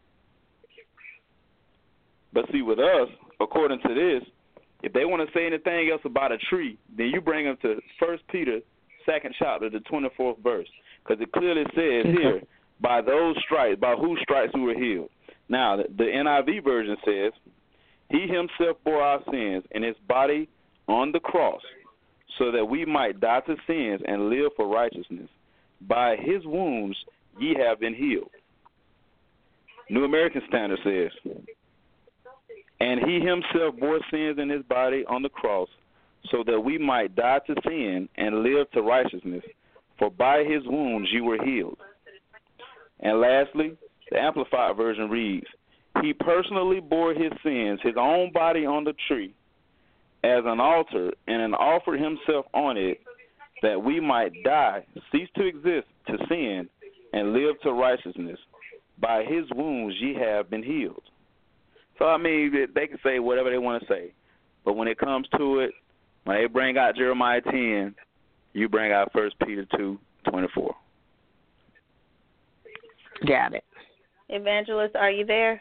[SPEAKER 3] But see, with us, according to this, if they want to say anything else about a tree, then you bring them to First Peter, second chapter, the twenty-fourth verse, because it clearly says here, by those stripes, by whose stripes we were healed. Now, the, the N I V version says, he himself bore our sins in his body on the cross, so that we might die to sins and live for righteousness. By his wounds ye have been healed. New American Standard says, and he himself bore sins in his body on the cross, so that we might die to sin and live to righteousness. For by his wounds you were healed. And lastly, the Amplified version reads, he personally bore his sins, his own body on the tree, as an altar, and offered himself on it, that we might die, cease to exist to sin, and live to righteousness. By his wounds ye have been healed. So, I mean, they can say whatever they want to say. But when it comes to it, when they bring out Jeremiah ten, you bring out First Peter two twenty-four.
[SPEAKER 4] Got it.
[SPEAKER 2] Evangelist, are you there?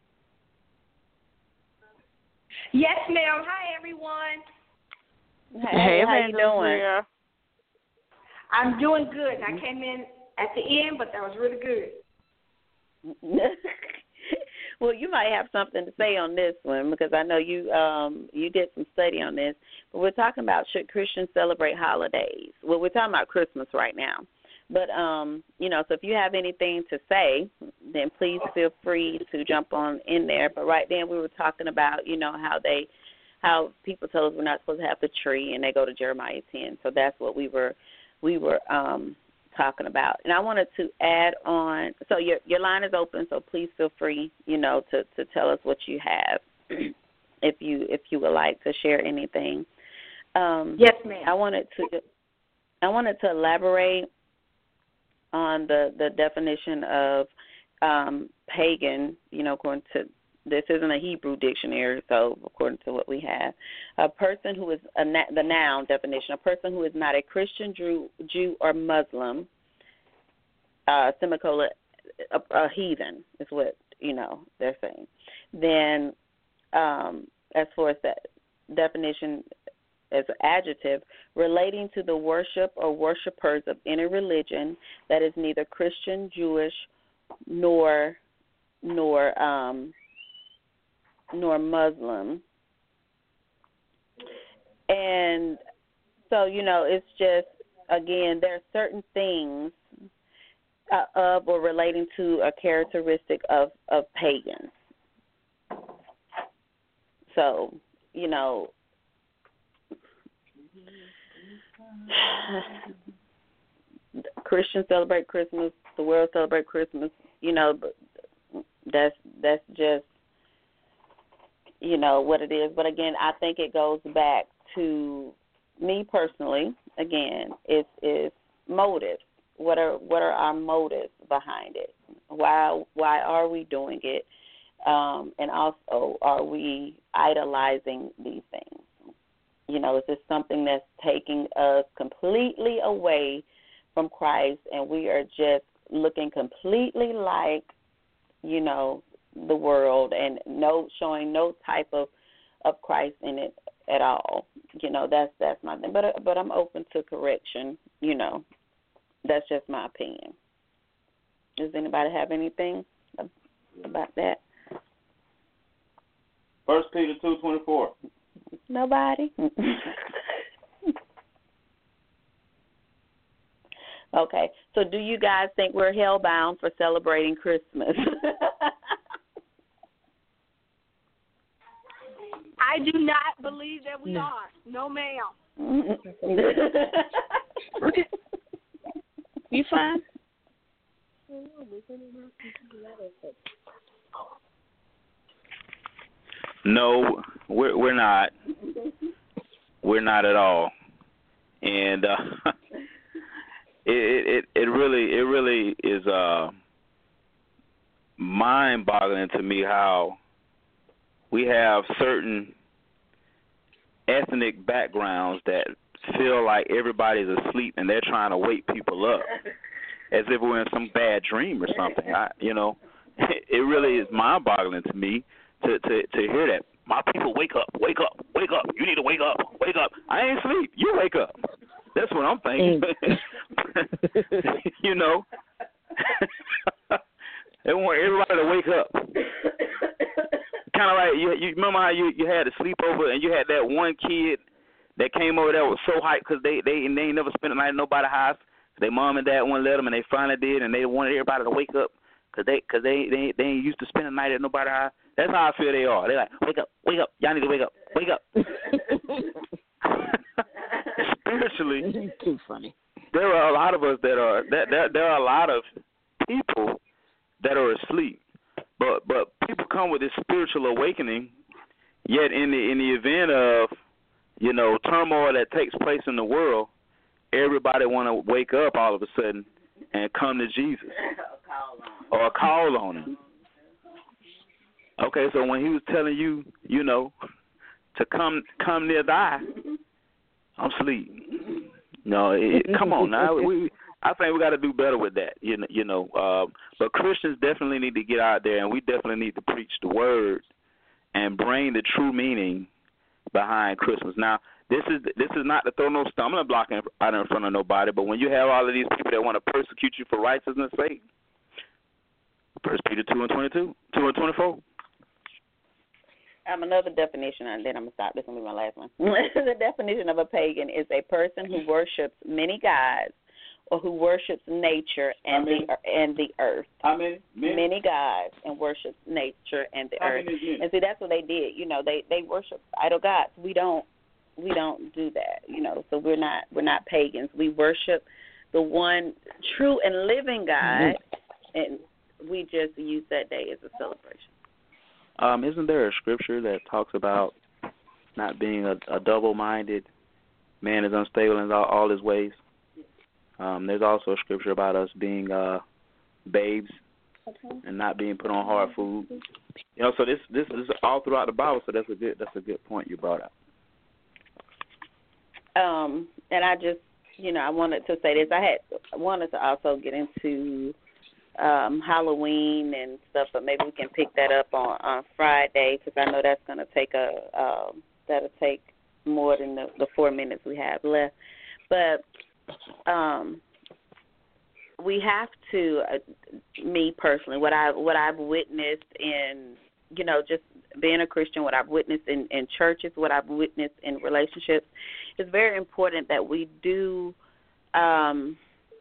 [SPEAKER 6] Yes, ma'am. Hi, everyone.
[SPEAKER 2] Hey,
[SPEAKER 4] Hey,
[SPEAKER 2] how you doing?
[SPEAKER 6] I'm doing good. I came in at the end, but that was really good.
[SPEAKER 2] Well, you might have something to say on this one because I know you um, you did some study on this. But we're talking about should Christians celebrate holidays? Well, we're talking about Christmas right now. But, um, you know, so if you have anything to say, then please feel free to jump on in there. But right then we were talking about, you know, how they, how people told us we're not supposed to have the tree, and they go to Jeremiah ten. So that's what we were, we were um, talking about. And I wanted to add on, so your your line is open, so please feel free, you know, to, to tell us what you have if you if you would like to share anything. Um,
[SPEAKER 6] yes, ma'am.
[SPEAKER 2] I wanted to I wanted to elaborate on the, the definition of um, pagan, you know, according to, this isn't a Hebrew dictionary, so according to what we have, a person who is, a, the noun definition, a person who is not a Christian, Jew, Jew or Muslim, uh, semicolon, a, a heathen is what, you know, they're saying. Then um, as far as that definition, as an adjective, relating to the worship or worshipers of any religion that is neither Christian, Jewish, nor nor um, nor Muslim. And so, you know, it's just, again, there are certain things uh, of or relating to a characteristic of, of pagans. So, you know, Christians celebrate Christmas, the world celebrate Christmas, you know, but that's that's just, you know, what it is. But again, I think it goes back to me personally, again, it's it's motives. What are what are our motives behind it? Why why are we doing it? Um, and also, are we idolizing these things? You know, is this something that's taking us completely away from Christ, and we are just looking completely like, you know, the world, and no showing no type of, of Christ in it at all? You know, that's that's my thing. But but I'm open to correction. You know, that's just my opinion. Does anybody have anything about that?
[SPEAKER 3] First Peter two twenty four.
[SPEAKER 2] Nobody? Okay. So do you guys think we're hellbound for celebrating Christmas?
[SPEAKER 6] I do not believe that we no. are. No, ma'am.
[SPEAKER 4] You fine?
[SPEAKER 3] No, we're we're not. We're not at all. And uh, it it it really it really is uh, mind-boggling to me how we have certain ethnic backgrounds that feel like everybody's asleep and they're trying to wake people up as if we're in some bad dream or something. I, you know, it really is mind-boggling to me to, to, to hear that. My people, wake up, wake up, wake up. You need to wake up, wake up. I ain't asleep. You wake up. That's what I'm thinking. You know, they want everybody to wake up. Kind of like you, you remember how you, you had a sleepover and you had that one kid that came over there was so hyped because they they and they ain't never spent a night in nobody's house. Their mom and dad wouldn't let them, and they finally did, and they wanted everybody to wake up because they cause they, they they ain't used to spending a night at nobody's house. That's how I feel they are. They're like, wake up, wake up, y'all need to wake up, wake up. Spiritually,
[SPEAKER 4] too funny.
[SPEAKER 3] There are a lot of us that are that there, there are a lot of people that are asleep. But but people come with this spiritual awakening, yet in the in the event of, you know, turmoil that takes place in the world, everybody want to wake up all of a sudden and come to Jesus or call on him. Okay, so when he was telling you, you know, to come come near thy, I'm asleep. No, it, come on now. We, I think we got to do better with that. You know, you know. Uh, but Christians definitely need to get out there, and we definitely need to preach the word and bring the true meaning behind Christmas. Now, this is this is not to throw no stumbling block in, out in front of nobody, but when you have all of these people that want to persecute you for righteousness' sake, First Peter two and twenty-two, two and twenty-four.
[SPEAKER 2] Um, another definition, and then I'm going to stop. This will be my last one. The definition of a pagan is a person who worships many gods or who worships nature and the and the earth.
[SPEAKER 3] How many? Many,
[SPEAKER 2] many gods and worships nature and the
[SPEAKER 3] How
[SPEAKER 2] earth.
[SPEAKER 3] many
[SPEAKER 2] And see, that's what they did. You know, they they worship idol gods. We don't we don't do that. You know, so we're not we're not pagans. We worship the one true and living God, and we just use that day as a celebration.
[SPEAKER 3] Um, isn't there a scripture that talks about not being a, a double-minded man is unstable in all, all his ways? Um, there's also a scripture about us being uh, babes and not being put on hard food. You know, so this this is all throughout the Bible. So that's a good that's a good point you brought up.
[SPEAKER 2] Um, and I just you know I wanted to say this. I had I wanted to also get into Um, Halloween and stuff, but maybe we can pick that up on, on Friday because I know that's going to take a um, that'll take more than the, the four minutes we have left. But um, we have to, uh, me personally, what I what I've witnessed in you know just being a Christian, what I've witnessed in, in churches, what I've witnessed in relationships, it's very important that we do. Um,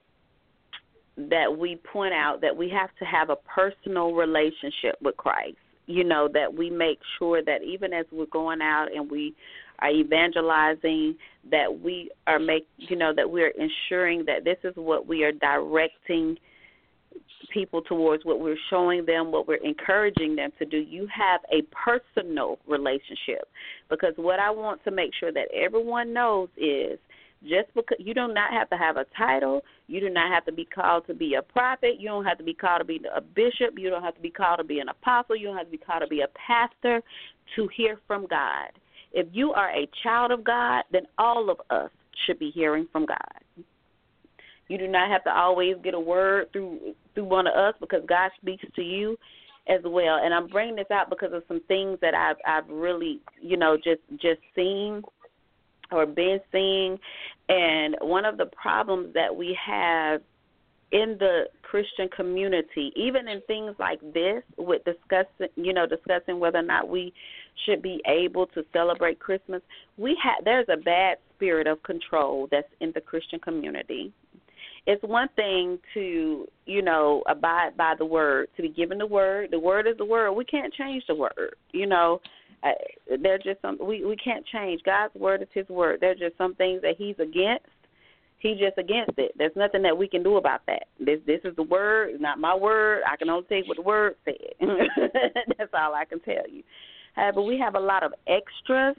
[SPEAKER 2] that we point out that we have to have a personal relationship with Christ, you know, that we make sure that even as we're going out and we are evangelizing, that we are make, you know, that we're ensuring that this is what we are directing people towards, what we're showing them, what we're encouraging them to do. You have a personal relationship, because what I want to make sure that everyone knows is just because you do not have to have a title, you do not have to be called to be a prophet, you don't have to be called to be a bishop, you don't have to be called to be an apostle, you don't have to be called to be a pastor to hear from God. If you are a child of God, then all of us should be hearing from God. You do not have to always get a word through through one of us, because God speaks to you as well. And I'm bringing this out because of some things that I've I've really, you know, just just seen or been seeing. And one of the problems that we have in the Christian community, even in things like this, with discussing, you know, discussing whether or not we should be able to celebrate Christmas, we have there's a bad spirit of control that's in the Christian community. It's one thing to, you know, abide by the word, to be given the word. The word is the word. We can't change the word, you know. Uh, there's just some we, we can't change. God's word is his word. There's just some things that he's against. He's just against it. There's nothing that we can do about that. This this is the word. It's not my word. I can only tell you what the word said. That's all I can tell you. However, we have a lot of extras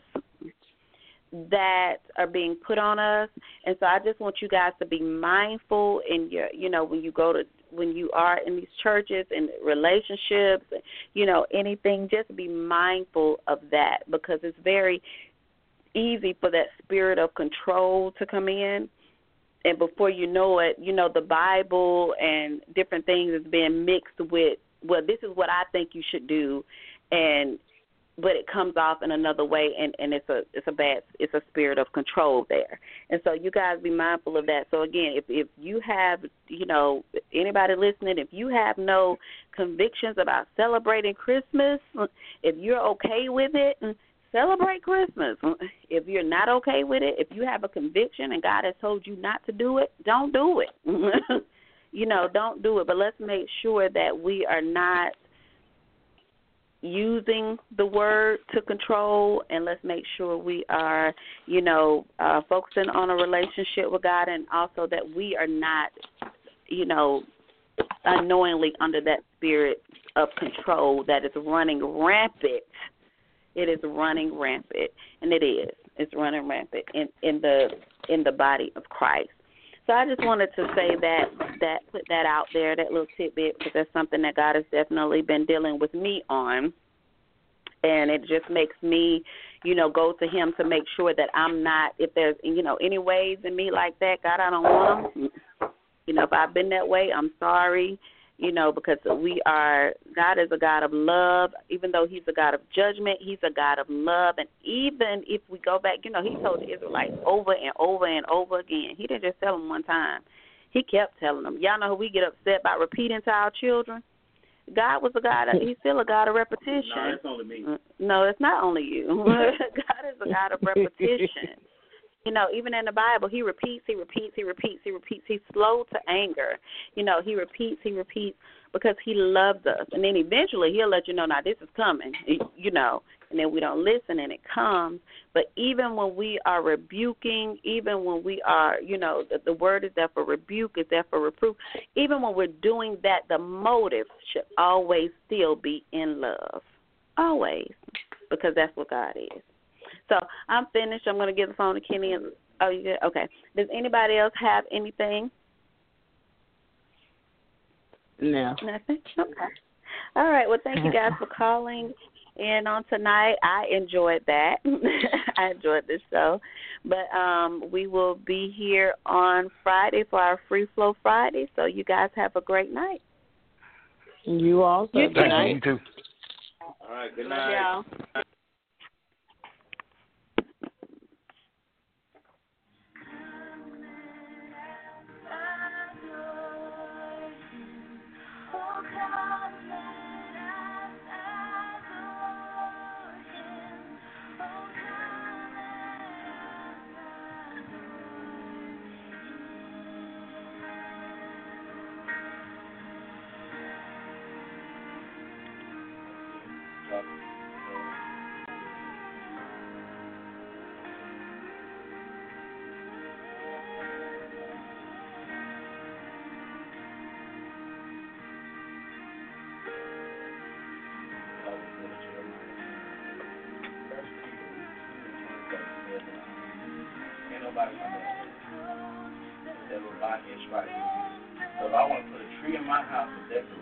[SPEAKER 2] that are being put on us, and so I just want you guys to be mindful in your, you know, when you go to, when you are in these churches and relationships, you know, anything, just be mindful of that, because it's very easy for that spirit of control to come in, and before you know it, you know, the Bible and different things is being mixed with, well, this is what I think you should do, and but it comes off in another way, and, and it's a it's a bad it's a spirit of control there. And so you guys be mindful of that. So again, if if you have, you know, anybody listening, if you have no convictions about celebrating Christmas, if you're okay with it, celebrate Christmas. If you're not okay with it, if you have a conviction and God has told you not to do it, don't do it. You know, don't do it. But let's make sure that we are not using the word to control, and let's make sure we are, you know, uh, focusing on a relationship with God, and also that we are not, you know, unknowingly under that spirit of control that is running rampant. It is running rampant, and it is. It's running rampant in, in the in the body of Christ. So I just wanted to say that, that put that out there, that little tidbit, because that's something that God has definitely been dealing with me on. And it just makes me, you know, go to him to make sure that I'm not, if there's, you know, any ways in me like that, God, I don't want them. You know, if I've been that way, I'm sorry, you know, because we are, God is a God of love. Even though he's a God of judgment, he's a God of love. And even if we go back, you know, he told the Israelites over and over and over again. He didn't just tell them one time. He kept telling them. Y'all know how we get upset by repeating to our children? God was a God. Of, he's still a God of repetition.
[SPEAKER 3] No, that's only me.
[SPEAKER 2] No, it's not only you. God is a God of repetition. You know, even in the Bible, he repeats, he repeats, he repeats, he repeats. He's slow to anger. You know, he repeats, he repeats because he loves us. And then eventually he'll let you know, now this is coming, you know, and then we don't listen and it comes. But even when we are rebuking, even when we are, you know, the, the word is there for rebuke, is there for reproof. Even when we're doing that, the motive should always still be in love. Always. Because that's what God is. So I'm finished. I'm going to give the phone to Kenny. And, oh, you good? Okay. Does anybody else have anything?
[SPEAKER 4] No.
[SPEAKER 2] Nothing? Okay. All right. Well, thank you guys for calling in on tonight. I enjoyed that. I enjoyed this show. But um, we will be here on Friday for our Free Flow Friday. So you guys have a great night.
[SPEAKER 4] You also.
[SPEAKER 2] You
[SPEAKER 5] Thank you. You too.
[SPEAKER 3] All right, good
[SPEAKER 2] Love
[SPEAKER 3] night.
[SPEAKER 2] y'all.
[SPEAKER 3] So if I want to put a tree in my house, that's